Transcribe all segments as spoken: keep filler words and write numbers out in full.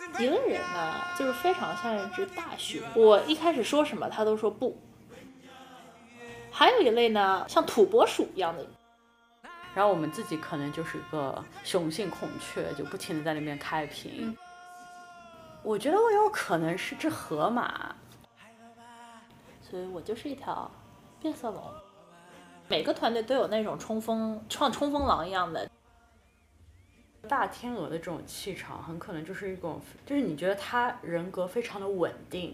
一个人呢，就是非常像一只大熊，我一开始说什么他都说不。还有一类呢，像土拨鼠一样的。 然后我们自己可能就是个雄性孔雀，就不停的在那边开屏。嗯、我觉得我有可能是只河马， 所以我就是一条变色龙。每个团队都有那种冲锋像冲锋狼一样的。 大天鹅的这种气场很可能就是一种，就是你觉得他人格非常的稳定。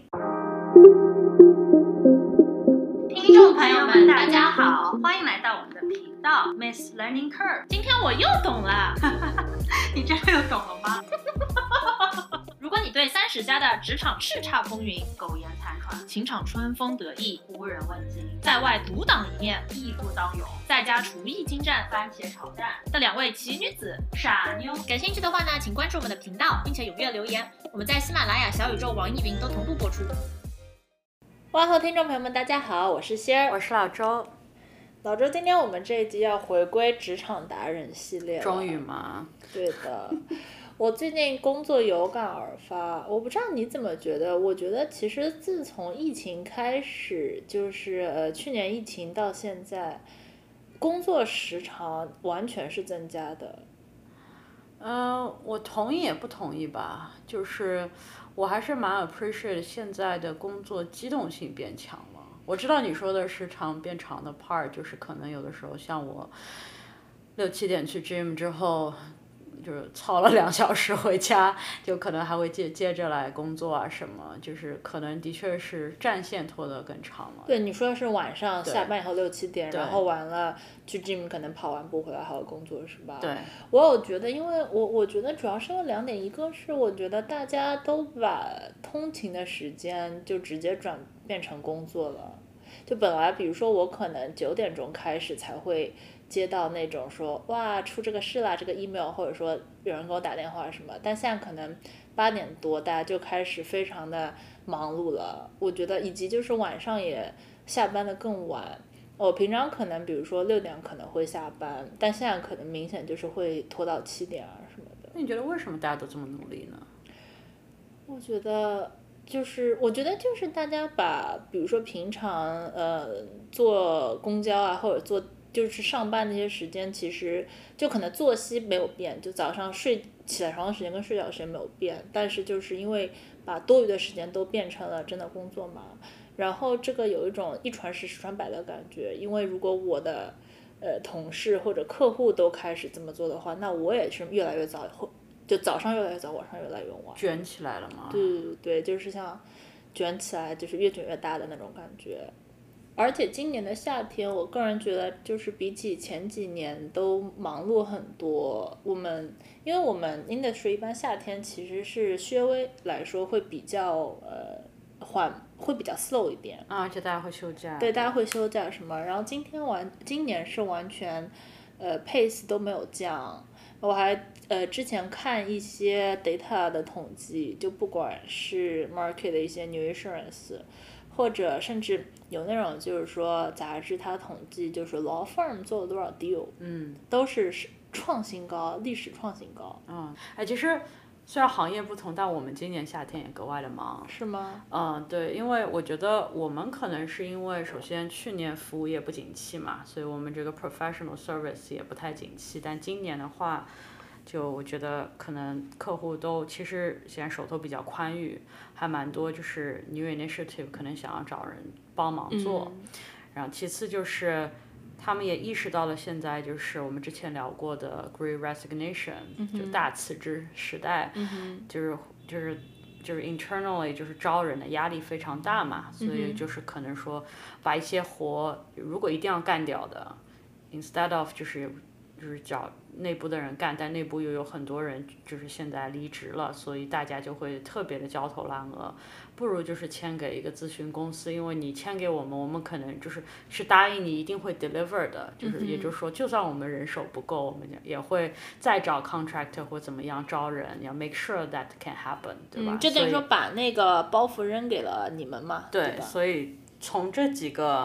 听众朋友们大家好，欢迎来到我们的频道 Miss Learning Curve。 今天我又懂了你真的又懂了吗？ 如果你对三十加的职场叱咤风云、苟延残喘、情场春风得意、无人问津，在外独当一面、义不当勇，在家厨艺精湛、番茄炒蛋的两位奇女子傻妞感兴趣的话呢，请关注我们的频道，并且踊跃留言。我们在喜马拉雅、小宇宙、网易云都同步播出。问候听众朋友们大家好，我是仙儿， 我是老周。 老周，今天我们这一集要回归职场达人系列了。 终于吗？ 对的。我最近工作有感而发，我不知道你怎么觉得，我觉得其实自从疫情开始，就是呃去年疫情到现在，工作时长完全是增加的。 嗯、呃，我同意也不同意吧，就是我还是蛮 appreciate 现在的工作机动性变强了。我知道你说的时长变长的 part， 就是可能有的时候像我六七点去 gym 之后，就是操了两小时回家，就可能还会接接着来工作啊什么，就是可能的确是战线拖得更长了。 对，你说的是晚上下班以后六七点，然后完了去 gym 可能跑完步回来还有工作是吧？ 对。 我有觉得，因为我我觉得主要是有两点，一个是我觉得大家都把通勤的时间就直接转变成工作了，就本来比如说我可能九点钟开始才会接到那种说哇出这个事啦，这个 email 或者说有人给我打电话什么，但现在可能八点多大家就开始非常的忙碌了。我觉得以及就是晚上也下班的更晚，我平常可能比如说六点可能会下班，但现在可能明显就是会拖到七点啊什么的。 那你觉得为什么大家都这么努力呢？ 我觉得就是我觉得就是大家把比如说平常呃坐公交啊或者坐就是上班那些时间，其实就可能作息没有变，就早上睡起来床的时间跟睡觉时间没有变，但是就是因为把多余的时间都变成了真的工作嘛，然后这个有一种一传十十传百的感觉，因为如果我的呃同事或者客户都开始这么做的话，那我也是越来越早后就早上越来越早，晚上越来越晚， 卷起来了吗？ 对对对，就是像卷起来，就是越卷越大的那种感觉。而且今年的夏天，我个人觉得就是比起前几年都忙碌很多。我们因为我们 industry 一般夏天其实是稍微来说会比较呃缓，会比较 slow 一点啊，而且大家会休假。 对，大家会休假什么。然后今天完，今年是完全呃 pace 都没有降。我还呃之前看一些 data 的统计，就不管是 market 的一些 new insurance， 或者甚至有那种就是说杂志它统计就是 law firm 做了多少 deal， 嗯， 都是创新高，历史创新高。 嗯，哎，其实虽然行业不同，但我们今年夏天也格外的忙。 是吗？ 嗯，对，因为我觉得我们可能是因为首先去年服务业不景气嘛，所以我们这个 professional service 也不太景气，但今年的话，就我觉得可能客户都其实现在手头比较宽裕，还蛮多就是 new initiative 可能想要找人帮忙做。 嗯、 然后其次就是他们也意识到了现在就是我们之前聊过的 Great Resignation， 嗯、 就大辞职时代， 嗯、 就是就是就是 internally 就是招人的压力非常大嘛，所以就是可能说把一些活如果一定要干掉的 instead of 就是就是找内部的人干，但内部又有很多人就是现在离职了，所以大家就会特别的焦头烂额，不如就是签给一个咨询公司，因为你签给我们，我们可能就是是答应你一定会 deliver 的，就是也就是说就算我们人手不够，我们也会再找 contractor 或怎么样招人，要 make sure that can happen， 对吧？ 嗯，就等于说把那个包袱扔给了你们嘛。 对， 对吧？ 所以从这几个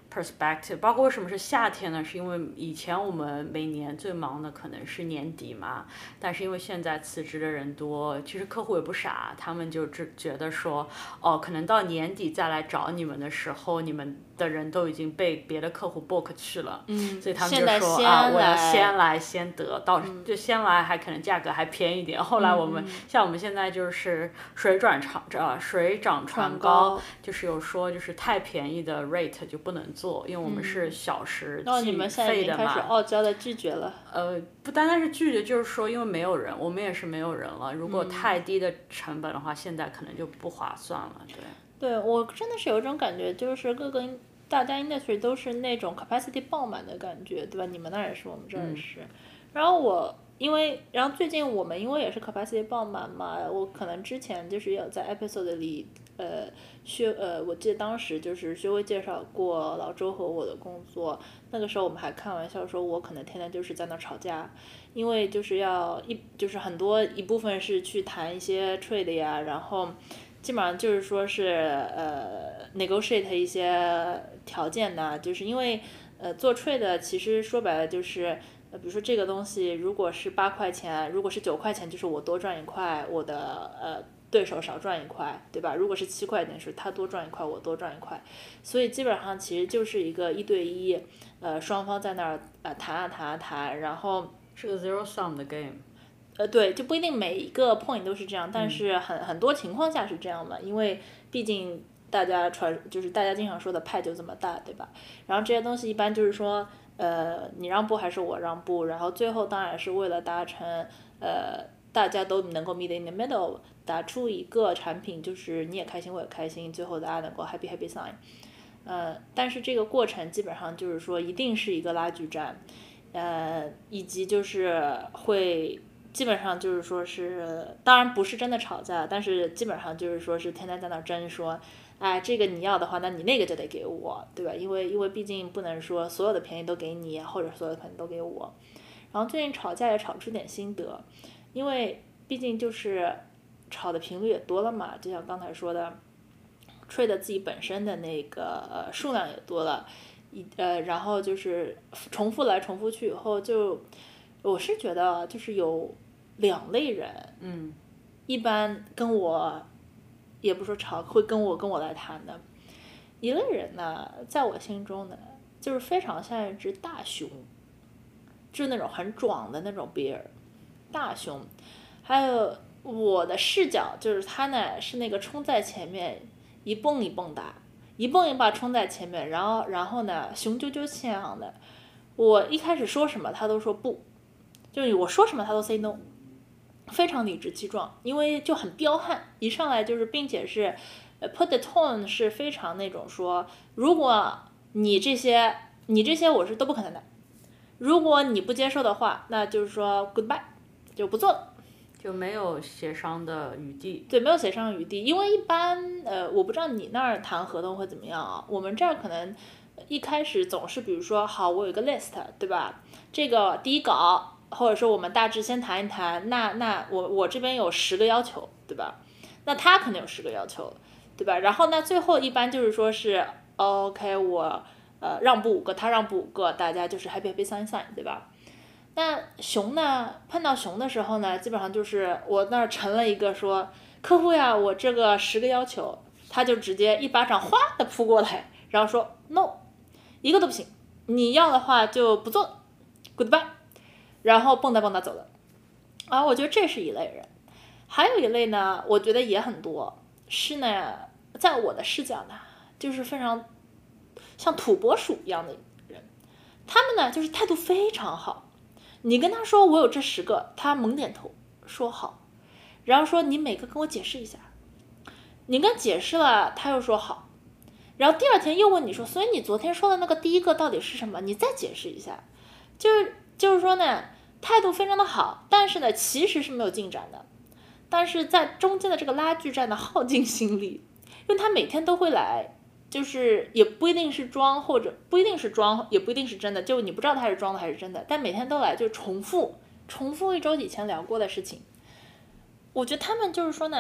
perspective， 包括为什么是夏天呢？是因为以前我们每年最忙的可能是年底嘛，但是因为现在辞职的人多，其实客户也不傻，他们就只觉得说，哦，可能到年底再来找你们的时候，你们的人都已经被别的客户 book 去了， 嗯， 所以他们就说啊，我要先来先得到， 嗯、 就先来还可能价格还便宜一点。后来我们、嗯、像我们现在就是水涨船呃水涨船高，就是有说就是太便宜的 rate 就不能做，因为我们是小时计费的嘛。 哦，你们现在已经开始傲娇的拒绝了。 呃，不单单是拒绝，就是说因为没有人，我们也是没有人了。如果太低的成本的话，嗯、现在可能就不划算了。对。 对，我真的是有一种感觉，就是各个大家 industry 都是那种 capacity 爆满的感觉，对吧？你们那儿也是，我们这儿也是。嗯、然后我因为，然后最近我们因为也是 capacity 爆满嘛，我可能之前就是有在 episode 里，呃，薛呃，我记得当时就是薛微介绍过老周和我的工作，那个时候我们还开玩笑说，我可能天天就是在那吵架，因为就是要一就是很多一部分是去谈一些 trade 呀，然后。基本上就是说是呃 negotiate 一些条件的，就是因为呃做 trade 其实说白了就是呃比如说这个东西如果是八块钱，如果是九块钱，就是我多赚一块，我的呃对手少赚一块，对吧？如果是七块钱，是他多赚一块，我多赚一块，所以基本上其实就是一个一对一，呃双方在那儿呃谈啊谈啊谈，然后是个 zero sum 的 game。 呃，对，就不一定每一个 point 都是这样，但是很、嗯、很多情况下是这样的，因为毕竟大家传就是大家经常说的派就这么大，对吧？然后这些东西一般就是说，呃，你让步还是我让步，然后最后当然是为了达成，呃，大家都能够 meet in the middle， 打出一个产品，就是你也开心我也开心，最后大家能够 happy happy sign。呃，但是这个过程基本上就是说一定是一个拉锯战，呃，以及就是会。基本上就是说是，当然不是真的吵架，但是基本上就是说是天天在那争说，哎，这个你要的话，那你那个就得给我，对吧？因为因为毕竟不能说所有的便宜都给你，或者所有的便宜都给我。然后最近吵架也吵出点心得，因为毕竟就是吵的频率也多了嘛，就像刚才说的 ，trade 自己本身的那个呃数量也多了，一呃，然后就是重复来重复去以后就。我是觉得就是有两类人， 嗯， 一般跟我也不说吵，会跟我跟我来谈的。一类人呢，在我心中呢，就是非常像一只大熊，就是那种很壮的那种 bear， 大熊。还有我的视角就是他呢是那个冲在前面一蹦一蹦哒，一蹦一蹦冲在前面，然后然后呢雄赳赳气昂的。我一开始说什么他都说不。就是我说什么他都 say no， 非常理直气壮，因为就很彪悍，一上来就是，并且是，呃 put the tone 是非常那种说，如果你这些你这些我是都不可能的，如果你不接受的话，那就是说 goodbye， 就不做了， 就没有协商的余地。 对，没有协商的余地，因为一般呃，我不知道你那儿谈合同会怎么样啊，我们这儿可能一开始总是比如说，好，我有个 list， 对吧？这个第一稿。或者说我们大致先谈一谈，那那我我这边有十个要求，对吧？那他可能有十个要求，对吧？然后那最后一般就是说是 OK， 我呃让步五个，他让步五个，大家就是 happy happy sign sign， 对吧？那熊呢，碰到熊的时候呢，基本上就是我那儿成了一个说客户呀，我这个十个要求，他就直接一巴掌哗的扑过来，然后说 no， 一个都不行，你要的话就不做 ，goodbye。然后蹦跶蹦跶走了，啊，我觉得这是一类人，还有一类呢，我觉得也很多，是呢，在我的视角呢，就是非常像土拨鼠一样的人，他们呢就是态度非常好，你跟他说我有这十个，他猛点头说好，然后说你每个跟我解释一下，你跟解释了，他又说好，然后第二天又问你说，所以你昨天说的那个第一个到底是什么？你再解释一下，就是。就是说呢，态度非常的好，但是呢，其实是没有进展的。但是在中间的这个拉锯战的耗尽心力，因为他每天都会来，就是也不一定是装，或者不一定是装，也不一定是真的，就你不知道他是装的还是真的，但每天都来，就重复重复一周以前聊过的事情。我觉得他们就是说呢，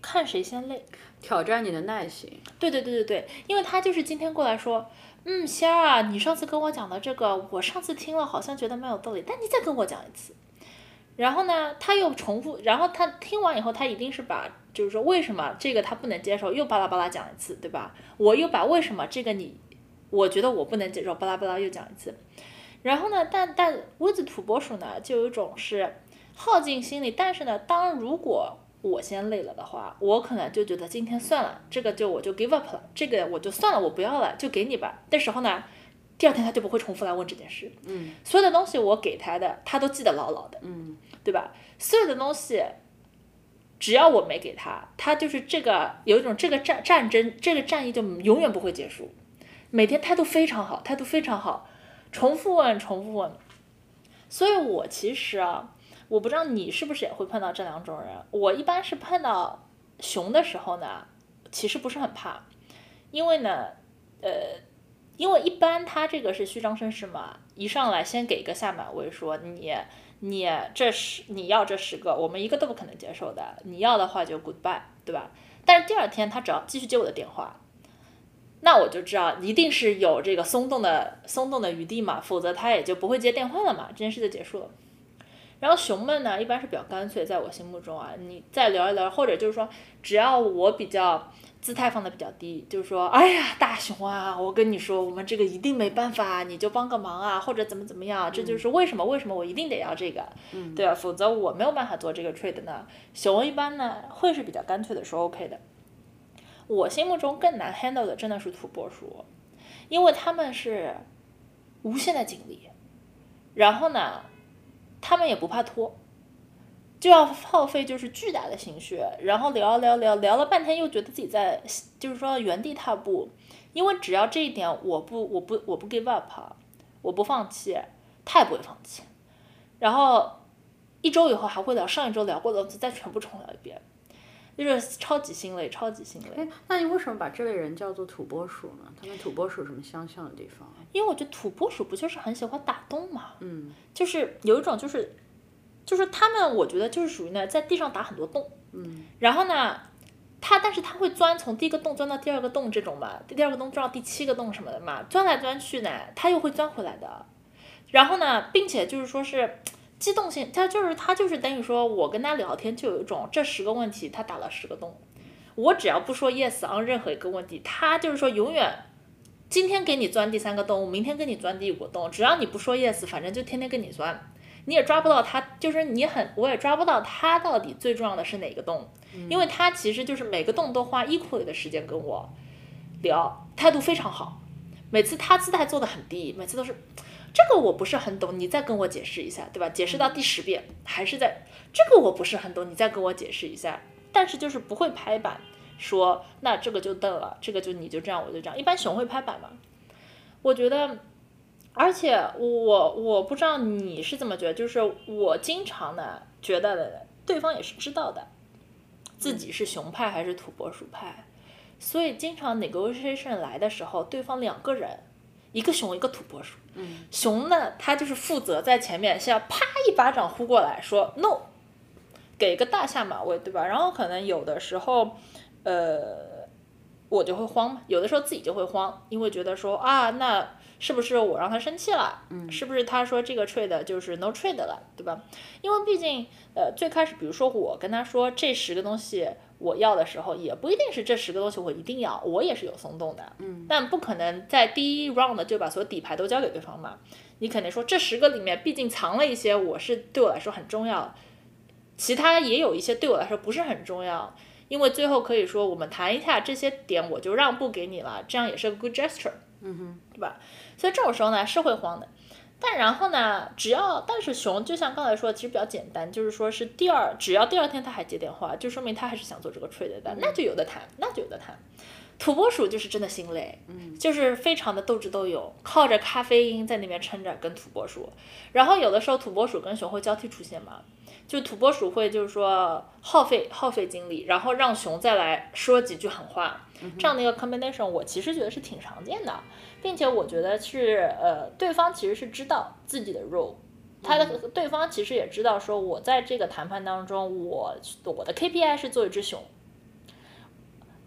看谁先累， 挑战你的耐心。 对对对对对，因为他就是今天过来说，嗯，仙儿啊，你上次跟我讲的这个，我上次听了好像觉得蛮有道理，但你再跟我讲一次。然后呢，他又重复，然后他听完以后，他一定是把就是说为什么这个他不能接受，又巴拉巴拉讲一次，对吧？我又把为什么这个你，我觉得我不能接受，巴拉巴拉又讲一次。然后呢，但但屋子土拨鼠呢，就有一种是耗尽心力，但是呢，当如果我先累了的话，我可能就觉得今天算了，这个就我就 give up 了，这个我就算了，我不要了，就给你吧。的时候呢，第二天他就不会重复来问这件事。 嗯， 所有的东西我给他的，他都记得牢牢的。 嗯， 对吧？所有的东西，只要我没给他，他就是这个有一种这个战战争，这个战役就永远不会结束。每天态度非常好，态度非常好，重复问，重复问。所以我其实啊，我不知道你是不是也会碰到这两种人。我一般是碰到熊的时候呢，其实不是很怕，因为呢，呃，因为一般他这个是虚张声势嘛，一上来先给个下马威，说你你这十你要这十个，我们一个都不可能接受的，你要的话就 goodbye， 对吧？但是第二天他只要继续接我的电话，那我就知道一定是有这个松动的松动的余地嘛，否则他也就不会接电话了嘛，这件事就结束了。然后熊们呢，一般是比较干脆，在我心目中啊，你再聊一聊，或者就是说，只要我比较姿态放的比较低，就是说，哎呀，大熊啊，我跟你说，我们这个一定没办法，你就帮个忙啊，或者怎么怎么样，这就是为什么为什么我一定得要这个， 嗯， 对吧？否则我没有办法做这个 trade 呢。熊一般呢会是比较干脆的说 OK 的。我心目中更难 handle 的真的是土拨鼠，因为他们是无限的精力，然后呢，他们也不怕拖，就要耗费就是巨大的心血，然后聊聊聊聊了半天，又觉得自己在就是说原地踏步，因为只要这一点我不我不我不 give up， 我不放弃，他也不会放弃，然后一周以后还会聊上一周聊过的东西，再全部重聊一遍。就是超级心累，超级心累。 哎，那你为什么把这类人叫做土拨鼠呢？他跟土拨鼠有什么相像的地方？ 因为我觉得土拨鼠不就是很喜欢打洞嘛， 嗯， 就是有一种就是，就是他们我觉得就是属于呢在地上打很多洞， 嗯， 然后呢，他但是他会钻从第一个洞钻到第二个洞这种嘛，第二个洞钻到第七个洞什么的嘛，钻来钻去呢，他又会钻回来的，然后呢，并且就是说是。机动性，他就是他就是等于说，我跟他聊天就有一种这十个问题他打了十个洞，我只要不说 yes on 任何一个问题，他就是说永远今天给你钻第三个洞，明天给你钻第五个洞，只要你不说 yes， 反正就天天跟你钻，你也抓不到他，就是你很我也抓不到他到底最重要的是哪个洞，因为他其实就是每个洞都花 equally 的时间跟我聊，态度非常好，每次他姿态做得很低，每次都是。这个我不是很懂，你再跟我解释一下，对吧？解释到第十遍还是在这个我不是很懂，你再跟我解释一下。但是就是不会拍板说，那这个就对了，这个就你就这样，我就这样。一般熊会拍板嘛？我觉得，而且我我不知道你是怎么觉得，就是我经常呢觉得对方也是知道的，自己是熊派还是土拨鼠派，所以经常 negotiation 来的时候，对方两个人。一个熊一个土拨鼠， 嗯， 熊呢，他就是负责在前面先要啪一巴掌呼过来说 no， 给个大下马威，对吧？然后可能有的时候，呃，我就会慌嘛，有的时候自己就会慌，因为觉得说啊，那是不是我让他生气了？ 嗯， 是不是他说这个 trade 就是 no trade 了，对吧？因为毕竟，呃，最开始比如说我跟他说这十个东西。我要的时候也不一定是这十个东西我一定要，我也是有松动的， 嗯， 但不可能在第一 round 就把所有底牌都交给对方嘛。你肯定说这十个里面毕竟藏了一些我是对我来说很重要，其他也有一些对我来说不是很重要，因为最后可以说我们谈一下这些点我就让步给你了，这样也是个 good gesture， 嗯哼， 对吧？所以这种时候呢是会慌的。但然后呢，只要但是熊就像刚才说的，其实比较简单，就是说是第二，只要第二天他还接电话，就说明他还是想做这个 trade 的，那就有的谈，那就有的谈。土拨鼠就是真的心累， 嗯， 就是非常的斗智斗勇，靠着咖啡因在那边撑着跟土拨鼠，然后有的时候土拨鼠跟熊会交替出现嘛，就土拨鼠会就是说耗费耗费精力，然后让熊再来说几句狠话，这样的一个 combination 我其实觉得是挺常见的。并且我觉得是呃，对方其实是知道自己的 role， 他的对方其实也知道说，我在这个谈判当中，我我的 K P I 是做一只熊，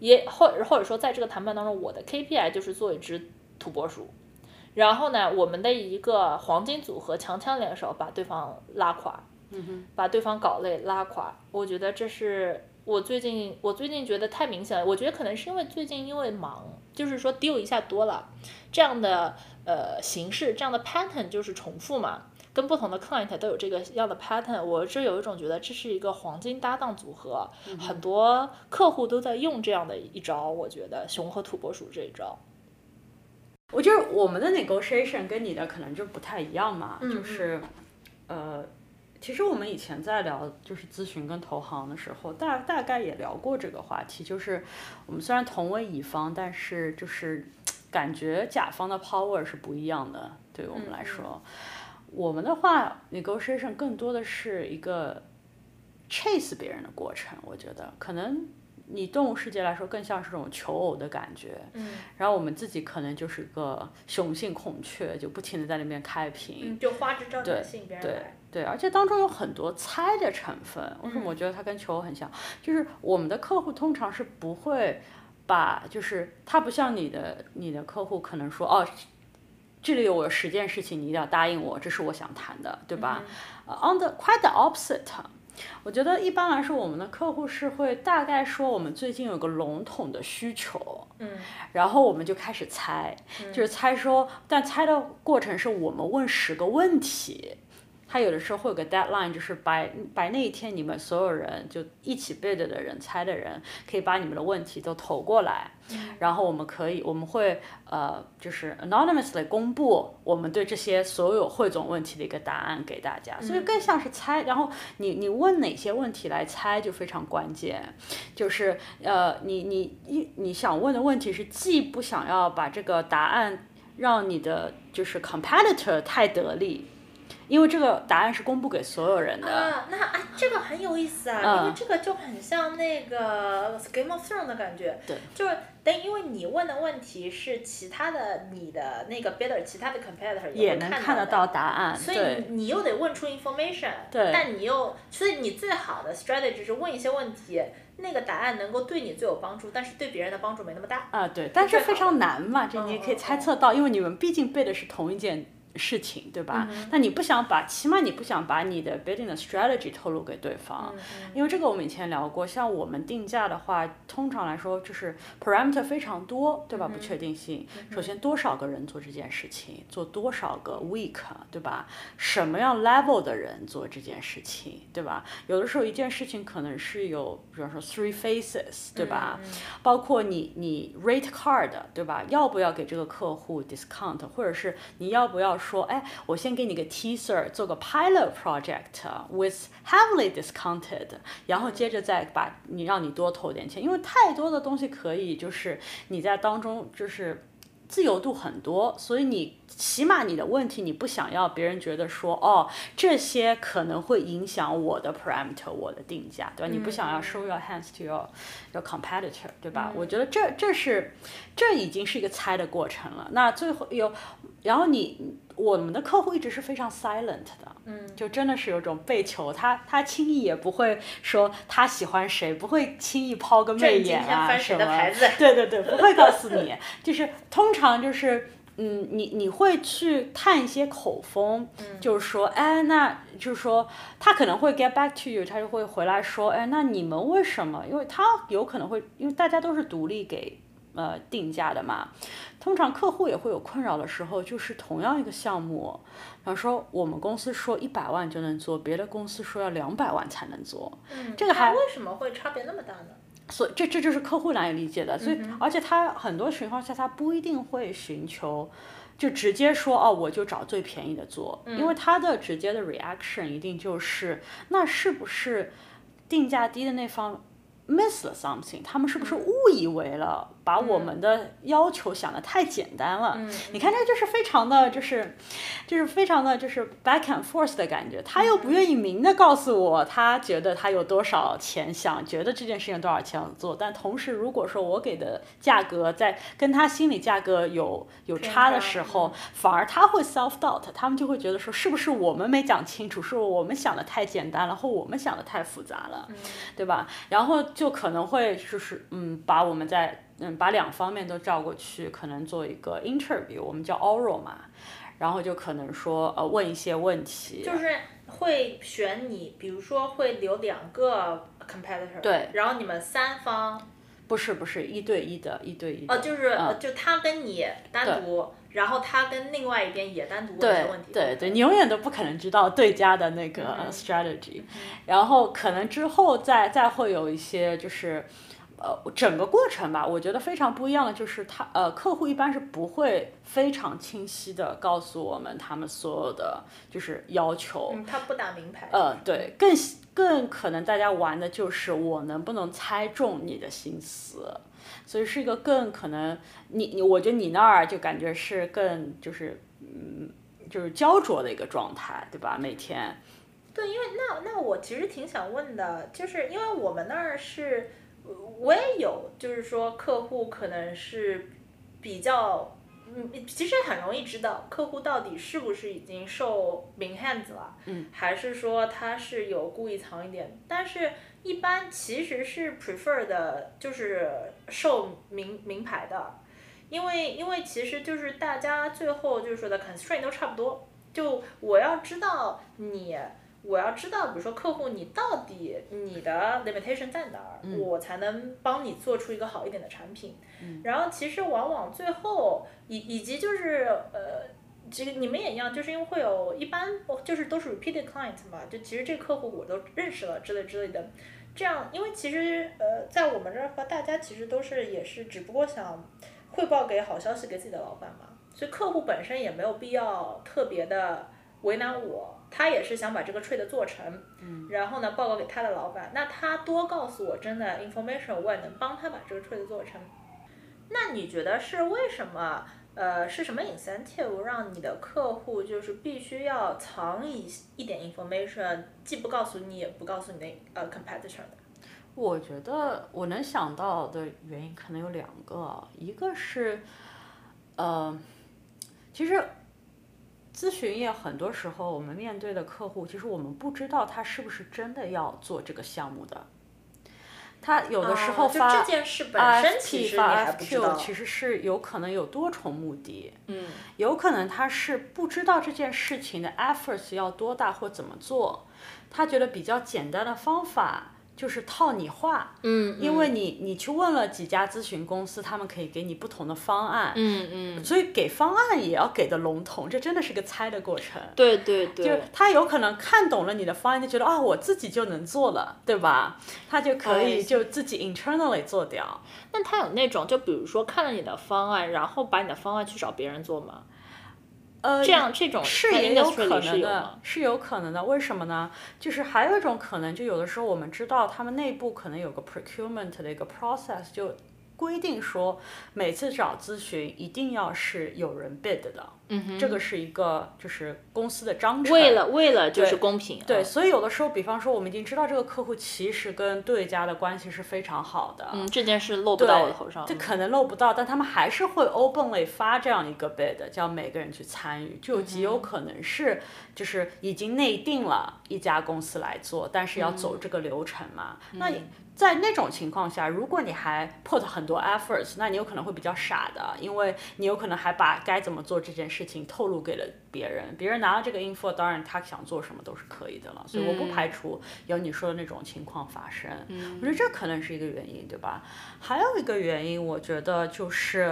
也或或者说在这个谈判当中，我的 K P I 就是做一只土拨鼠，然后呢，我们的一个黄金组合强强联手把对方拉垮， 嗯哼， 把对方搞累拉垮。我觉得这是我最近我最近觉得太明显了。我觉得可能是因为最近因为忙，就是说 deal 一下多了，这样的呃形式，这样的 pattern 就是重复嘛。跟不同的 client 都有这个样的 pattern， 我是有一种觉得这是一个黄金搭档组合， 嗯、 很多客户都在用这样的一招，我觉得熊和土拨鼠这一招。 我觉得我们的 negotiation 跟你的可能就不太一样嘛， 嗯、 就是呃，其实我们以前在聊就是咨询跟投行的时候，大大概也聊过这个话题，就是我们虽然同为乙方，但是就是感觉甲方的 power 是不一样的，对于我们来说。 嗯我们的话 negotiation 更多的是一个 chase 别人的过程，我觉得可能你动物世界来说更像是这种求偶的感觉， 嗯， 然后我们自己可能就是个雄性孔雀，就不停的在那边开屏， 嗯，就花枝招展吸引别人来。 对对，而且当中有很多猜的成分。为什么我觉得它跟求偶很像？嗯、就是我们的客户通常是不会把，就是他不像你的你的客户可能说哦。这里有我十件事情，你一定要答应我，这是我想谈的，对吧？呃、mm-hmm. uh, on the quite the opposite， 我觉得一般来说，我们的客户是会大概说我们最近有个笼统的需求， 嗯， 然后我们就开始猜， 嗯、 就是猜说，但猜的过程是我们问十个问题。他有的时候会有个 deadline， 就是by by那一天你们所有人就一起 bid 的人猜的人可以把你们的问题都投过来， 嗯、 然后我们可以我们会呃就是 anonymously 公布我们对这些所有汇总问题的一个答案给大家，所以更像是猜。然后你你问哪些问题来猜就非常关键，就是呃你你你你想问的问题是既不想要把这个答案让你的就是 competitor 太得利。因为这个答案是公布给所有人的啊，那啊，这个很有意思啊， 嗯、 因为这个就很像那个 Game of Thrones 的感觉， 对， 就是但因为你问的问题是其他的你的那个 bidder， 其他的 competitor 也能看得到答案， 所以你又得问出 information， 对， 但你又，所以你最好的 strategy 是问一些问题，那个答案能够对你最有帮助，但是对别人的帮助没那么大。 啊，对，但是非常难嘛，这你也可以猜测到， 嗯、 因为你们毕竟背的是同一件事情，对吧？ 嗯、 那你不想把，起码你不想把你的 bidding 的 strategy 透露给对方， 嗯、 因为这个我们以前聊过，像我们定价的话，通常来说就是 parameter 非常多，对吧？ 嗯、 不确定性， 嗯、 首先多少个人做这件事情，做多少个 week， 对吧？什么样 level 的人做这件事情，对吧？有的时候一件事情可能是有，比方说 three phases， 对吧？ 嗯、 包括你你 rate card， 对吧？要不要给这个客户 discount， 或者是你要不要说，哎，我先给你个 teaser， 做个 pilot project with heavily discounted， 然后接着再把你让你多投点钱，因为太多的东西可以就是你在当中就是自由度很多，所以你起码你的问题你不想要别人觉得说哦这些可能会影响我的 parameter 我的定价，对吧？ 嗯、 你不想要 show your hands to your your competitor， 对吧？ 嗯、 我觉得这这是这已经是一个猜的过程了。那最后有，然后你我们的客户一直是非常 silent 的， 嗯， 就真的是有种被求，他他轻易也不会说他喜欢谁，不会轻易抛个媚眼啊什么，对对对，不会告诉你，就是通常就是。嗯，你你会去探一些口风， 嗯、 就是说，哎，那就是说，他可能会 get back to you， 他就会回来说，哎，那你们为什么？因为他有可能会，因为大家都是独立给呃定价的嘛，通常客户也会有困扰的时候，就是同样一个项目，比方说我们公司说一百万就能做，别的公司说要两百万才能做， 嗯， 这个还为什么会差别那么大呢？ 所以这这就是客户难以理解的，所以、 嗯、 而且他很多情况下他不一定会寻求，就直接说哦我就找最便宜的做， 嗯、 因为他的直接的 reaction 一定就是那是不是定价低的那方 miss 了 something， 他们是不是误以为了，把我们的要求想得太简单了， 嗯、 你看这就是非常的就是就是非常的就是 back and forth 的感觉，他又不愿意明的告诉我他觉得他有多少钱，想觉得这件事情多少钱想做，但同时如果说我给的价格在跟他心理价格有有差的时候、嗯、反而他会 self doubt， 他们就会觉得说是不是我们没讲清楚，是我们想的太简单了，或我们想的太复杂了、嗯、对吧？然后就可能会就是嗯，把我们在嗯把两方面都叫过去，可能做一个 interview，我们叫 oral 嘛，然后就可能说呃问一些问题， 就是会选你，比如说会留两个 competitor， 对， 然后你们三方。 不是不是一对一的，一对一的。 哦，就是、 嗯、 就他跟你单独，然后他跟另外一边也单独问一些问题。 对对对，你永远都不可能知道对家的那个 strategy，、嗯、然后可能之后再再会有一些就是。呃，整个过程吧，我觉得非常不一样的就是他呃，客户一般是不会非常清晰的告诉我们他们所有的就是要求。 嗯，他不打明牌。 呃，对，更更可能大家玩的就是我能不能猜中你的心思，所以是一个更可能你你我觉得你那儿就感觉是更就是嗯就是焦灼的一个状态，对吧？每天。 对，因为那那我其实挺想问的，就是因为我们那儿是。我也有，就是说客户可能是比较，嗯，其实很容易知道客户到底是不是已经受明 hands 了， 嗯， 还是说他是有故意藏一点，但是一般其实是 prefer 的，就是受明明牌的，因为因为其实就是大家最后就是说的 constraint 都差不多，就我要知道你。我要知道，比如说客户你到底你的 limitation 在哪儿、 嗯， 我才能帮你做出一个好一点的产品。 嗯、 然后其实往往最后以以及就是呃，这个你们也一样，就是因为会有一般就是都是 repeated client 嘛，就其实这个客户我都认识了之类之类的。这样，因为其实呃，在我们这儿和大家其实都是也是只不过想汇报给好消息给自己的老板嘛，所以客户本身也没有必要特别的为难我。他也是想把这个 trade 做成， 嗯， 然后呢报告给他的老板，那他多告诉我真的 information， 我也能帮他把这个 trade 做成。那你觉得是为什么？呃，是什么 incentive 让你的客户就是必须要藏一一点 information， 既不告诉你也不告诉你的呃 competitor 的？ 我觉得我能想到的原因可能有两个，一个是，呃，其实。咨询业很多时候我们面对的客户，其实我们不知道他是不是真的要做这个项目的。他有的时候发 R F P 发 F Q 其实是有可能有多重目的。 嗯， 有可能他是不知道这件事情的 efforts 要多大或怎么做，他觉得比较简单的方法。就是套你话， 嗯， 因为你你去问了几家咨询公司，他们可以给你不同的方案， 嗯嗯， 所以给方案也要给的笼统，这真的是个猜的过程。 对对对， 就他有可能看懂了你的方案，就觉得啊，我自己就能做了，对吧？他就可以就自己 internally 做掉。 那他有那种，就比如说看了你的方案，然后把你的方案去找别人做吗？ 呃， 这样这种是也有可能的， 是有可能的。为什么呢？就是还有一种可能，就有的时候我们知道他们内部可能有个 procurement 的一个 process， 就规定说每次找咨询一定要是有人 bid 的。 嗯哼， 这个是一个就是公司的章程。 为了为了就是公平。 对，对，所以有的时候，比方说我们已经知道这个客户其实跟对家的关系是非常好的。 嗯，这件事漏不到我头上。 这可能漏不到，但他们还是会 openly 发这样一个 bid， 叫每个人去参与，就极有可能是就是已经内定了一家公司来做，但是要走这个流程嘛。 嗯、 那在那种情况下，如果你还 put 很多 efforts， 那你有可能会比较傻的，因为你有可能还把该怎么做这件事情透露给了别人，别人拿到这个 info， 当然他想做什么都是可以的了，所以我不排除有你说的那种情况发生。 嗯， 我觉得这可能是一个原因，对吧？还有一个原因，我觉得就是，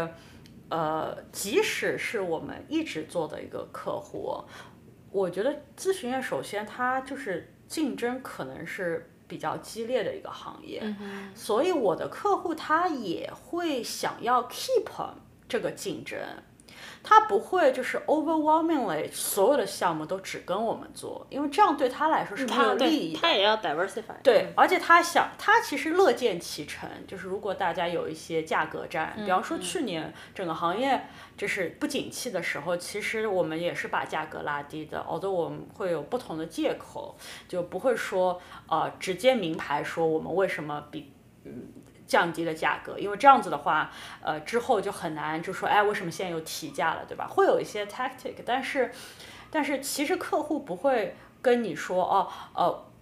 呃，即使是我们一直做的一个客户，我觉得咨询业首先它就是竞争可能是比较激烈的一个行业， 嗯、 所以我的客户他也会想要 keep 这个竞争。他不会就是 overwhelmingly 所有的项目都只跟我们做，因为这样对他来说是没有利益的。 他也要 diversify。 对，而且他想，他其实乐见其成。就是如果大家有一些价格战， 嗯、 比方说去年整个行业就是不景气的时候，其实我们也是把价格拉低的。although 我们会有不同的借口，就不会说呃直接明牌说我们为什么比嗯。降低了价格，因为这样子的话，呃，之后就很难就说，哎，为什么现在又提价了，对吧？会有一些 tactic， 但是，但是其实客户不会跟你说，哦，呃，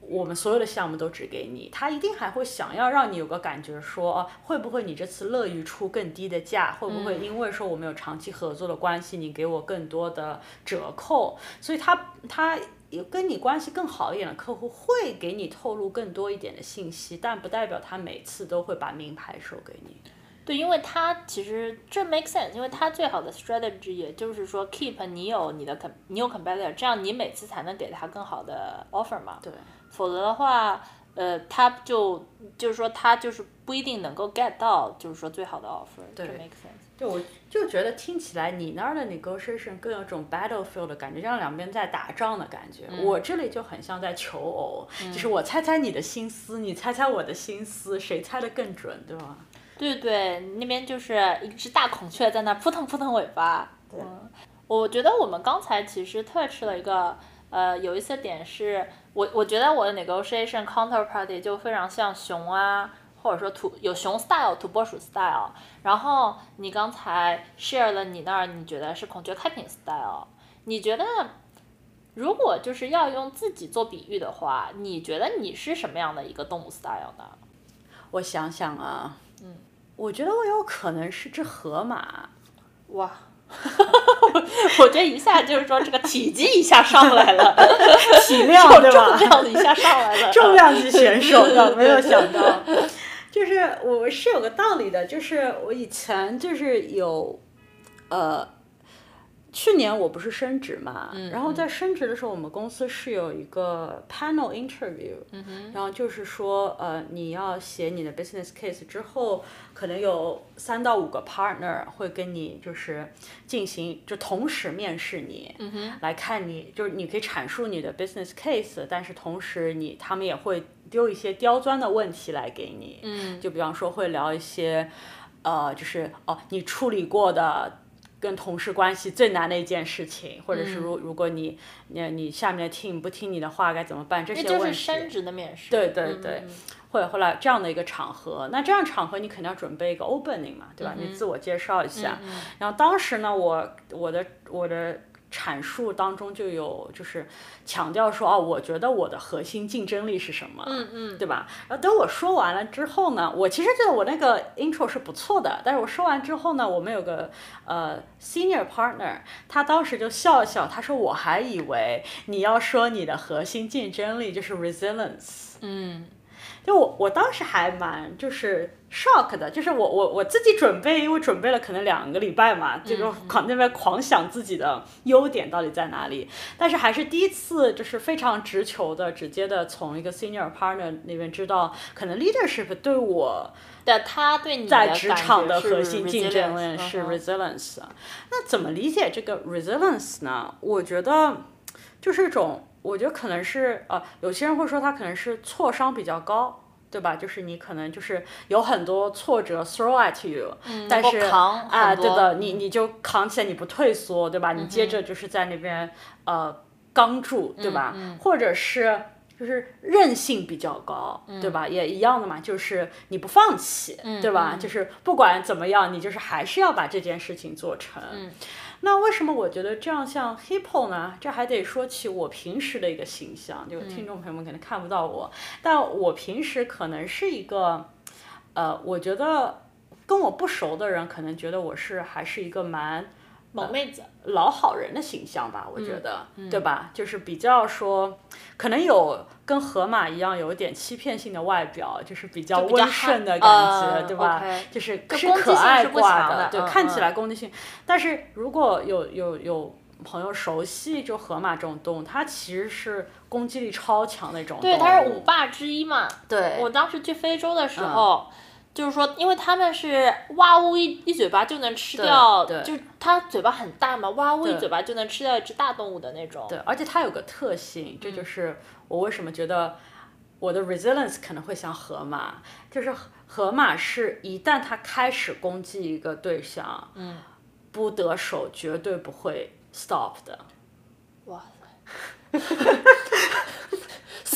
我们所有的项目都只给你，他一定还会想要让你有个感觉说，哦，会不会你这次乐于出更低的价，会不会因为说我们有长期合作的关系，你给我更多的折扣，所以他他跟你关系更好一点的客户会给你透露更多一点的信息，但不代表他每次都会把名牌授给你。 对，因为他其实这 make sense， 因为他最好的 strategy 也就是说 keep 你有你的你有 competitor， 这样你每次才能给他更好的 offer 嘛。 对。 否则的话，呃，他就就是说他就是不一定能够 get 到就是说最好的 offer。 对。 这 make sense。 就我就觉得听起来你那儿的 negotiation 更有种 battlefield 的感觉，像两边在打仗的感觉。 嗯、 我这里就很像在求偶、嗯，就是我猜猜你的心思，你猜猜我的心思，谁猜得更准，对吧？ 对对，那边就是一只大孔雀在那扑腾扑腾尾巴。 对、 嗯，我觉得我们刚才其实 touch 了一个呃有意思的点是，我我觉得我的 negotiation counterparty 就非常像熊啊，或者说土有熊 style 土拨鼠 style， 然后你刚才 share 了你那儿你觉得是孔雀开屏 style， 你觉得如果就是要用自己做比喻的话，你觉得你是什么样的一个动物 style 呢？ 我想想啊。 嗯， 我觉得我有可能是只河马。 哇，我觉得一下就是说这个体积一下上来了， 体量对吧？ 重量一下上来了， 重量级选手的没有想到，就是我是有个道理的，就是我以前就是有，呃。去年我不是升职嘛、 嗯， 然后在升职的时候，我们公司是有一个 panel interview，、 嗯、 然后就是说，呃，你要写你的 business case 之后，可能有三到五个 partner 会跟你就是进行就同时面试你， 嗯、 来看你就是你可以阐述你的 business case， 但是同时你他们也会丢一些刁钻的问题来给你， 嗯， 就比方说会聊一些，呃，就是哦，你处理过的。跟同事关系最难的一件事情，或者是如如果你你你下面的 team 不听你的话该怎么办？这些问题。 就是升职的面试。 对对对， 嗯、 或者后来这样的一个场合，那这样场合你肯定要准备一个 opening 嘛，对吧？ 嗯、 你自我介绍一下。 嗯、 然后当时呢，我我的我的。阐述当中就有就是强调说哦，我觉得我的核心竞争力是什么， 嗯嗯， 对吧？然后等我说完了之后呢，我其实觉得我那个 intro 是不错的，但是我说完之后呢，我们有个呃 senior partner， 他当时就笑笑，他说我还以为你要说你的核心竞争力就是 resilience， 嗯。 就我我当时还蛮就是 shock 的，就是我我我自己准备，因为准备了可能两个礼拜嘛，这个狂那边狂想自己的优点到底在哪里，但是还是第一次就是非常直球的直接的从一个 senior partner 那边知道，可能 leadership 对我的他对你在职场的核心竞争力是 resilience。 那怎么理解这个 resilience 呢？我觉得就是一种。我觉得可能是呃，有些人会说他可能是挫伤比较高，对吧？就是你可能就是有很多挫折 throw at you，、 嗯、 但是啊、 呃，对的，你你就扛起来，你不退缩，对吧？你接着就是在那边、嗯、呃刚住，对吧？ 嗯嗯、 或者是就是韧性比较高， 嗯、 对吧？也一样的嘛，就是你不放弃， 嗯、 对吧、 嗯？ 就是不管怎么样，你就是还是要把这件事情做成。 嗯那为什么我觉得这样像 Hippo 呢？这还得说起我平时的一个形象，就听众朋友们可能看不到我，嗯、但我平时可能是一个，呃，我觉得跟我不熟的人可能觉得我是还是一个蛮萌妹子、 呃、老好人的形象吧，我觉得， 嗯、 对吧？就是比较说，可能有跟河马一样有一点欺骗性的外表，就是比较温顺的感觉， 呃、 对吧？ okay、 就是是可爱挂的， 对， 嗯、 看起来攻击性。但是如果有有有朋友熟悉就河马这种动物，它其实是攻击力超强的一种动物。 对，它是五霸之一嘛。 对， 我当时去非洲的时候。嗯就是说，因为他们是哇呜一一嘴巴就能吃掉，就是它嘴巴很大嘛，哇呜一嘴巴就能吃掉一只大动物的那种。 对，而且它有个特性，这就是我为什么觉得我的 resilience 可能会像河马，就是河马是一旦它开始攻击一个对象， 嗯， 不得手绝对不会 stop 的。 哇塞！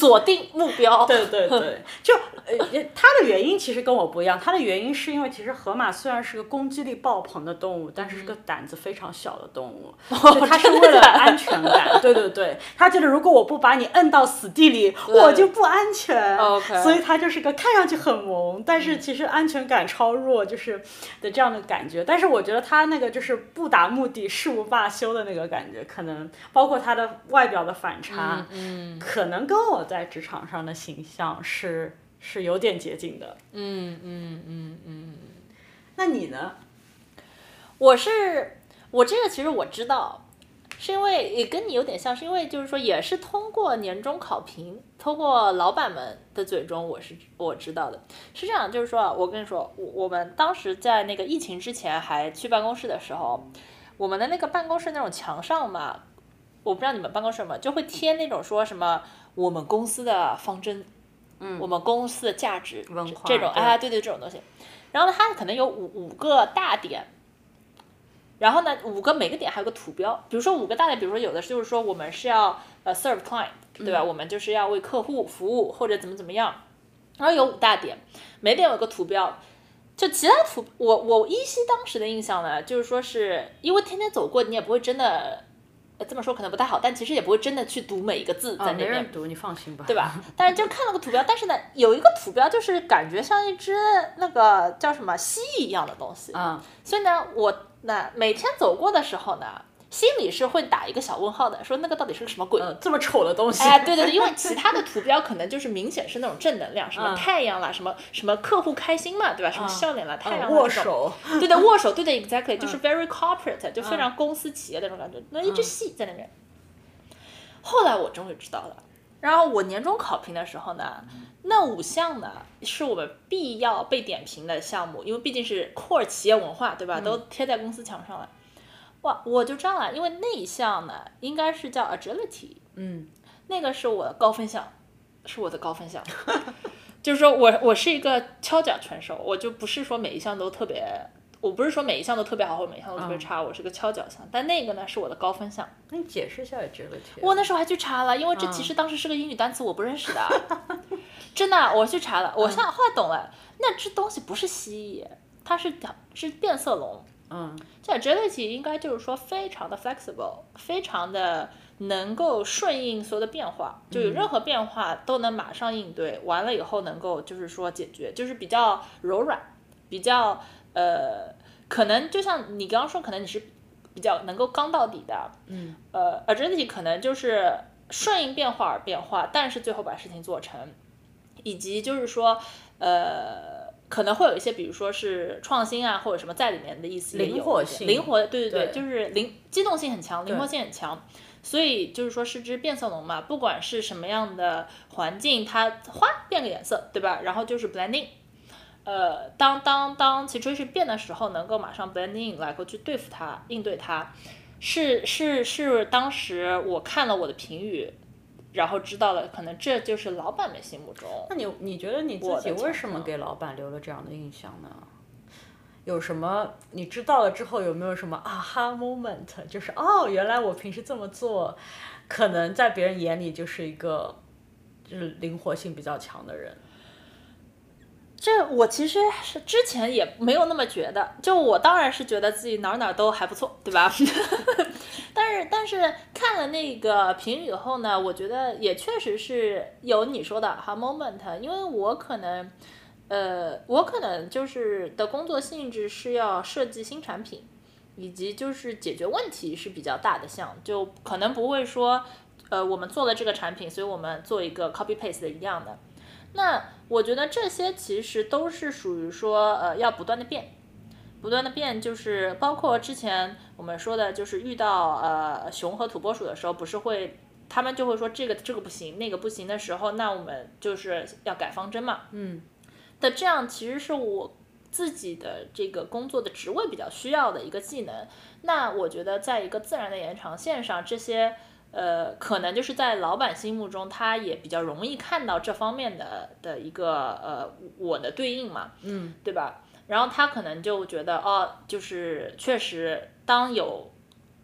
锁定目标。 对对对，就呃，它的原因其实跟我不一样，它的原因是因为其实河马虽然是个攻击力爆棚的动物，但是是个胆子非常小的动物，所以它是为了安全感。对对对，它觉得如果我不把你摁到死地里，我就不安全。 Okay. 所以它就是个看上去很萌，但是其实安全感超弱，就是的这样的感觉。但是我觉得它那个就是不达目的誓不罢休的那个感觉，可能包括它的外表的反差， 嗯嗯、 可能跟我在职场上的形象是是有点接近的。 嗯嗯嗯嗯。 那你呢？ 我是我这个其实我知道，是因为也跟你有点像，是因为就是说也是通过年终考评，通过老板们的嘴中我是我知道的。是这样，就是说我跟你说，我我们当时在那个疫情之前还去办公室的时候，我们的那个办公室那种墙上嘛，我不知道你们办公室有没有，就会贴那种说什么我们公司的方针， 嗯， 我们公司的价值文化这种，哎，对对，这种东西。然后呢，它可能有五五个大点，然后呢，五个每个点还有个图标，比如说五个大点，比如说有的就是说我们是要呃 serve client， 对吧、嗯？我们就是要为客户服务或者怎么怎么样，然后有五大点，每点有个图标。就其他图，我我依稀当时的印象呢，就是说是因为天天走过，你也不会真的。这么说可能不太好，但其实也不会真的去读每一个字在那边， 哦、没人读，你放心吧， 对吧？但是就看了个图标，但是呢，有一个图标就是感觉像一只那个叫什么蜥蜴一样的东西， 嗯， 所以呢，我那每天走过的时候呢，心里是会打一个小问号的，说那个到底是个什么鬼？ 呃、这么丑的东西？ 哎，对对对，因为其他的图标可能就是明显是那种正能量，什么太阳啦，嗯、什么什么客户开心嘛，对吧？什么笑脸啦，嗯、太阳啦、 嗯、握手， 对对，握手，对对 ，exactly，、嗯、就是 very corporate，、嗯、就非常公司企业的那种感觉，那一只蜥在那边。后来我终于知道了，然后我年终考评的时候呢，那五项呢是我们必要被点评的项目，因为毕竟是 core 企业文化，对吧？都贴在公司墙上了。哇，我就知道了，因为那一项呢应该是叫 agility， 嗯， 那个是我的高分项，是我的高分项。就是说我我是一个敲脚拳手，我就不是说每一项都特别。我不是说每一项都特别好，或者每一项都特别差，嗯、我是个敲脚项，但那个呢是我的高分项。 那你解释一下 agility。 我那时候还去查了，因为这其实当时是个英语单词，我不认识的，嗯、真的，我去查了，我现在后来懂了，那只东西不是蜥蜴，它是是变色龙。 嗯， 这 agility 应该就是说非常的 flexible， 非常的能够顺应所有的变化，就有任何变化都能马上应对，嗯、完了以后能够就是说解决，就是比较柔软，比较。呃，可能就像你刚刚说，可能你是比较能够刚到底的， 嗯， 呃 agility 可能就是顺应变化而变化，但是最后把事情做成，以及就是说，呃，可能会有一些，比如说是创新啊，或者什么在里面的意思也有， 灵活性， 灵活，对对对， 对就是灵机动性很强，灵活性很强，所以就是说是只变色龙嘛，不管是什么样的环境，它哗变个颜色，对吧？然后就是 blending。呃，当当当 situation 变的时候，能够马上 blend in 来够去对付它，应对它，是是是，当时我看了我的评语，然后知道了，可能这就是老板们心目中。 那你你觉得你自己为什么给老板留了这样的印象呢？有什么你知道了之后有没有什么 aha moment？ 就是哦，原来我平时这么做，可能在别人眼里就是一个就是灵活性比较强的人。 这我其实是之前也没有那么觉得，就我当然是觉得自己哪哪都还不错，对吧？但是但是看了那个评语以后呢，我觉得也确实是有你说的 aha moment， 因为我可能，呃，我可能就是的工作性质是要设计新产品，以及就是解决问题是比较大的项，就可能不会说，呃，我们做了这个产品，所以我们做一个 copy paste 的一样的。那我觉得这些其实都是属于说，呃，要不断的变，不断的变，就是包括之前我们说的，就是遇到呃熊和土拨鼠的时候，不是会他们就会说这个这个不行，那个不行的时候，那我们就是要改方针嘛。 嗯， 的这样其实是我自己的这个工作的职位比较需要的一个技能。那我觉得在一个自然的延长线上，这些。呃，可能就是在老板心目中，他也比较容易看到这方面的的一个呃我的对应嘛， 嗯， 对吧？然后他可能就觉得哦，就是确实当有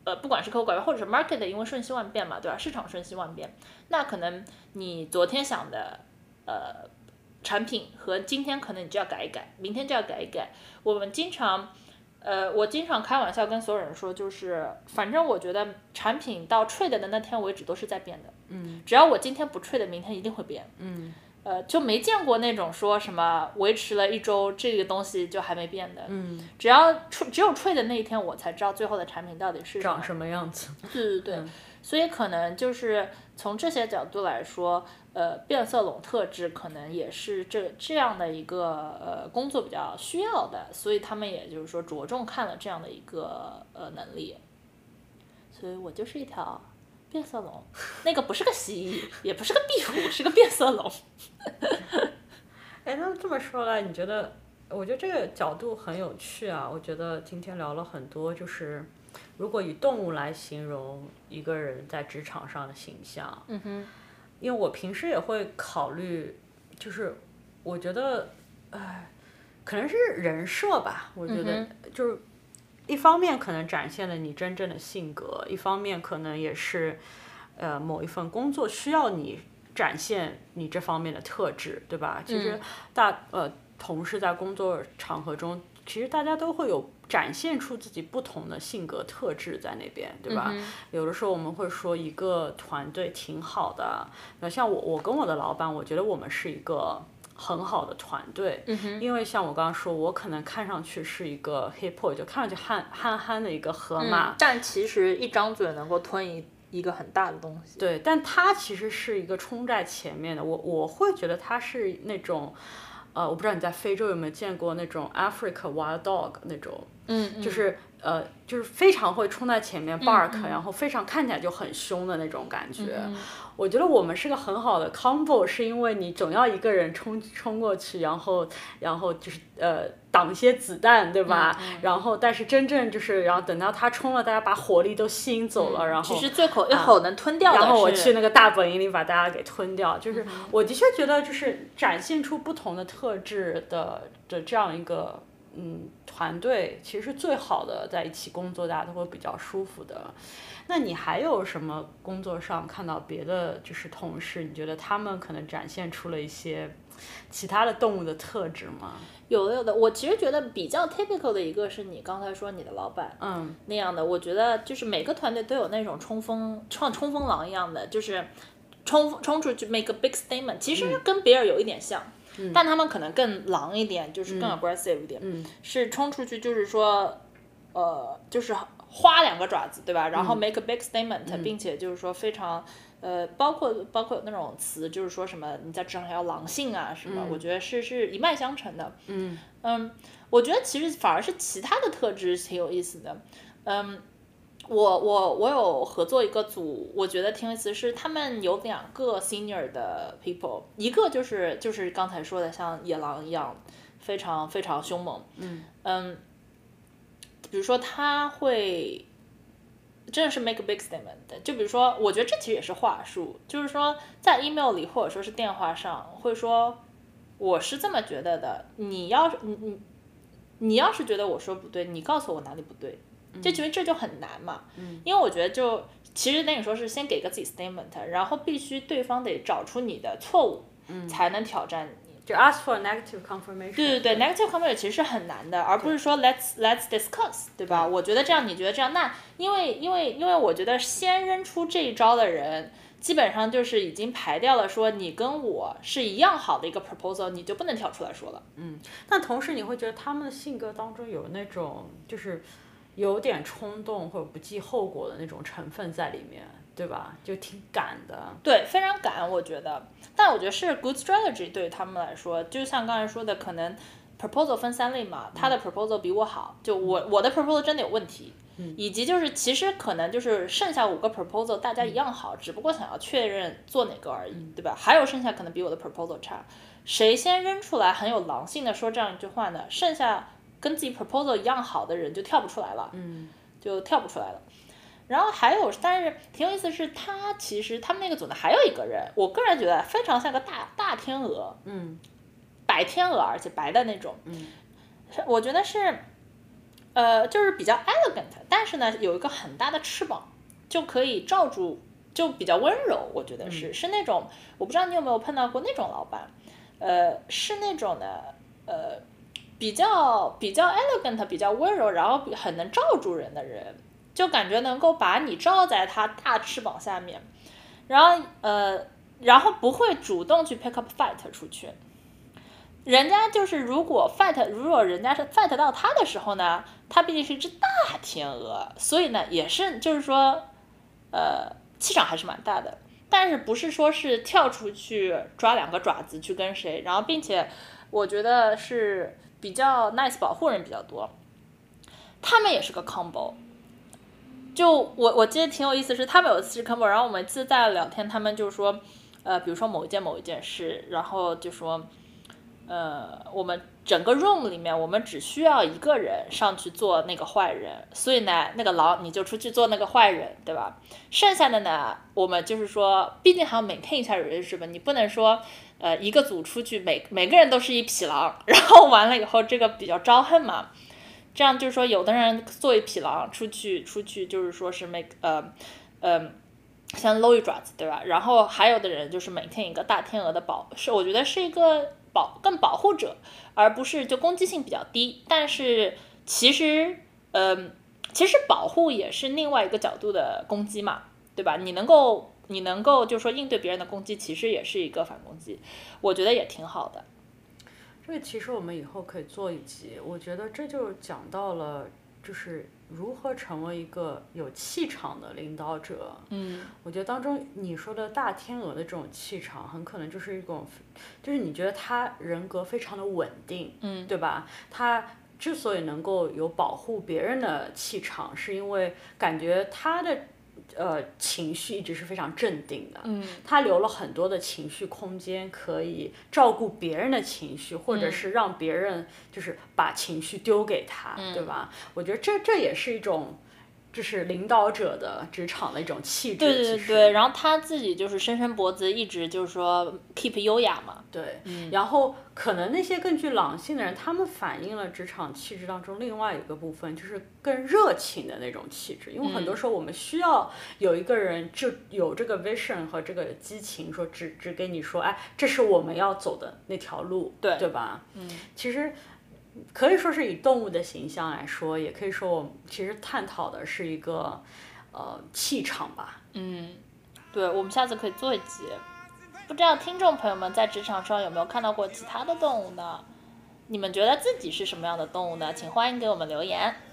呃，不管是客户改变，或者是 market 因为瞬息万变嘛，对吧？市场瞬息万变，那可能你昨天想的呃产品和今天可能你就要改一改，明天就要改一改。我们经常，呃，我经常开玩笑跟所有人说，就是反正我觉得产品到 trade 的那天为止都是在变的， 嗯， 只要我今天不 trade，明天一定会变， 嗯。 呃，就没见过那种说什么维持了一周这个东西就还没变的， 嗯， 只要只有 trade 的那一天，我才知道最后的产品到底是长什么样子。 对对对， 嗯、 所以可能就是从这些角度来说，呃，变色龙特质可能也是这这样的一个呃工作比较需要的，所以他们也就是说着重看了这样的一个呃能力，所以我就是一条变色龙，那个不是个蜥蜴，也不是个壁虎，是个变色龙。 哎，那这么说来，你觉得？我觉得这个角度很有趣啊。我觉得今天聊了很多，就是如果以动物来形容一个人在职场上的形象， 嗯哼， 因为我平时也会考虑，就是我觉得，哎，可能是人设吧。我觉得就是一方面可能展现了你真正的性格，一方面可能也是，呃，某一份工作需要你展现你这方面的特质，对吧？其实大呃同事在工作场合中，其实大家都会有展现出自己不同的性格特质在那边，对吧？ 嗯、 有的时候我们会说一个团队挺好的，那像我我跟我的老板，我觉得我们是一个很好的团队， 嗯、 因为像我刚刚说，我可能看上去是一个 hippo， 就看上去憨憨憨的一个河马、 嗯，但其实一张嘴能够吞一一个很大的东西。 对，但他其实是一个冲在前面的，我我会觉得他是那种。呃，我不知道你在非洲有没有见过那种 Africa Wild Dog 那种， 嗯嗯、 就是呃，就是非常会冲在前面 bark，、 嗯嗯、 然后非常看起来就很凶的那种感觉。 嗯、 我觉得我们是个很好的 combo， 是因为你总要一个人冲冲过去，然后然后就是呃挡一些子弹，对吧？ 嗯嗯、 然后但是真正就是然后等到他冲了，大家把火力都吸引走了， 嗯、 然后其实最后一口能吞掉的、 啊，然后我去那个大本营里把大家给吞掉。就是我的确觉得，就是展现出不同的特质的的这样一个嗯团队，其实是最好的，在一起工作大家都会比较舒服的。那你还有什么工作上看到别的就是同事，你觉得他们可能展现出了一些其他的动物的特质吗？ 有的有的，我其实觉得比较 typical 的一个是你刚才说你的老板， 嗯， 那样的，我觉得就是每个团队都有那种冲锋创冲锋狼一样的，就是冲冲出去 make a big statement， 其实跟比尔有一点像，嗯、但他们可能更狼一点，就是更 aggressive 一点， 嗯、 是冲出去就是说，呃，就是花两个爪子，对吧？然后 make a big statement，、 嗯、 并且就是说非常。呃，包括包括那种词，就是说什么你在职场上要狼性啊什么， 嗯、 我觉得是是一脉相承的。 嗯嗯，我觉得其实反而是其他的特质挺有意思的。嗯，我我我有合作一个组，我觉得挺有意思，是他们有两个 senior 的 people， 一个就是就是刚才说的像野狼一样，非常非常凶猛。 嗯嗯，比如说他会。真的是 make a big statement 的，就比如说，我觉得这其实也是话术，就是说在 email 里或者说是电话上会说，我是这么觉得的，你要是你你你要是觉得我说不对，你告诉我哪里不对，就其实这就很难嘛， 嗯、 因为我觉得就其实等于说是先给个自己 statement， 然后必须对方得找出你的错误，嗯、才能挑战你。 就 ask for negative confirmation。 对对对 ，negative confirmation 其实是很难的，而不是说 let's let's discuss， 对吧？我觉得这样，你觉得这样，那因为因为因为我觉得先扔出这一招的人，基本上就是已经排掉了说你跟我是一样好的一个 proposal， 你就不能跳出来说了。 嗯，但同时你会觉得他们的性格当中有那种就是有点冲动或者不计后果的那种成分在里面。对吧？就挺赶的。 对，非常赶，我觉得。但我觉得是 good strategy 对于他们来说，就像刚才说的，可能 proposal 分三类嘛，他的 proposal 比我好，就我我的 proposal 真的有问题， 嗯、 以及就是其实可能就是剩下五个 proposal 大家一样好，嗯、只不过想要确认做哪个而已， 嗯、 对吧？还有剩下可能比我的 proposal 差，谁先扔出来很有狼性的说这样一句话呢？剩下跟自己 proposal 一样好的人就跳不出来了， 嗯、 就跳不出来了。然后还有，但是挺有意思的是，他其实他们那个组呢还有一个人，我个人觉得非常像个大大天鹅， 嗯， 白天鹅，而且白的那种， 嗯， 我觉得是， 呃，就是比较 elegant， 但是呢有一个很大的翅膀，就可以罩住，就比较温柔，我觉得是、嗯、是那种，我不知道你有没有碰到过那种老板，呃，是那种的，呃，比较比较 elegant， 比较温柔，然后很能罩住人的人，就感觉能够把你罩在他大翅膀下面，然后呃，然后不会主动去 pick up fight 出去。人家就是如果 fight， 如果人家是 fight 到他的时候呢，他毕竟是一只大天鹅，所以呢也是就是说，呃，气场还是蛮大的，但是不是说是跳出去抓两个爪子去跟谁，然后并且我觉得是比较 nice 保护人比较多，他们也是个 combo。就我我记得挺有意思，是他们有一次是 combo， 然后我们一次在聊天，他们就说，呃，比如说某一件某一件事，然后就说。呃，我们整个 room 里面，我们只需要一个人上去做那个坏人，所以呢，那个狼你就出去做那个坏人，对吧？剩下的呢，我们就是说，毕竟还要 maintain 一下 relationship，你不能说，呃，一个组出去每每个人都是一匹狼，然后完了以后这个比较招恨嘛。这样就是说，有的人做一匹狼出去出去，就是说是 make 呃呃。像露一爪子，对吧？然后还有的人就是每天一个大天鹅的保，是我觉得是一个保更保护者，而不是就攻击性比较低。但是其实，嗯、呃，其实保护也是另外一个角度的攻击嘛，对吧？你能够你能够就说应对别人的攻击，其实也是一个反攻击，我觉得也挺好的。 这个其实我们以后可以做一集，我觉得这就讲到了。就是如何成为一个有气场的领导者。 嗯， 我觉得当中你说的大天鹅的这种气场，很可能就是一种，就是你觉得他人格非常的稳定， 嗯， 对吧？他之所以能够有保护别人的气场，是因为感觉他的。呃，情绪一直是非常镇定的， 嗯， 他留了很多的情绪空间，可以照顾别人的情绪，或者是让别人就是把情绪丢给他， 嗯、 对吧？我觉得这这也是一种。就是领导者的职场的一种气质， 对对对，然后他自己就是伸伸脖子，一直就是说 keep 优雅嘛。 对， 嗯， 然后可能那些更具狼性的人，他们反映了职场气质当中另外一个部分，就是更热情的那种气质。因为很多时候我们需要有一个人就有这个 vision 和这个激情，说只只给你说，哎，这是我们要走的那条路， 对对吧？ 嗯， 其实。可以说是以动物的形象来说，也可以说我们其实探讨的是一个，呃，气场吧。 嗯，对，我们下次可以做一集。不知道听众朋友们在职场上有没有看到过其他的动物呢？你们觉得自己是什么样的动物呢？请欢迎给我们留言。